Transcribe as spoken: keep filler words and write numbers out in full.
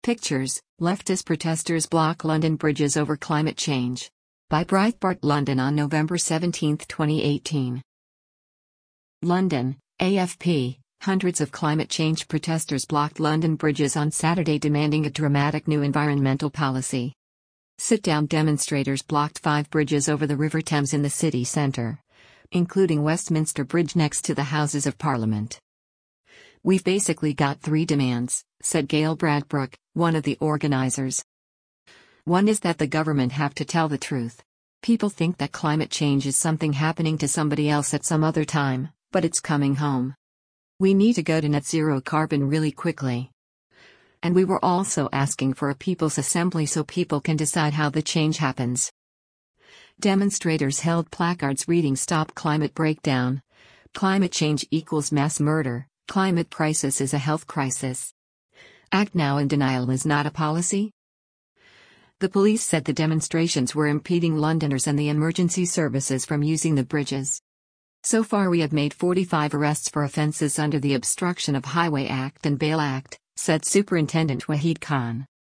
Pictures: Leftist protesters block London bridges over climate change. By Breitbart London on November seventeenth, twenty eighteen. London, A F P. Hundreds of climate change protesters blocked London bridges on Saturday demanding a dramatic new environmental policy. Sit-down demonstrators blocked five bridges over the River Thames in the city centre, including Westminster Bridge next to the Houses of Parliament. "We've basically got three demands," said Gail Bradbrook, one of the organisers. "One is that the government have to tell the truth. People think that climate change is something happening to somebody else at some other time, but it's coming home. We need to go to net zero carbon really quickly. And we were also asking for a people's assembly so people can decide how the change happens." Demonstrators held placards reading "Stop Climate Breakdown," "Climate change equals mass murder," "Climate crisis is a health crisis," "Act now" and "Denial is not a policy." The police said the demonstrations were impeding Londoners and the emergency services from using the bridges. "So far we have made forty-five arrests for offences under the Obstruction of Highway Act and Bail Act," said Superintendent Wahid Khan.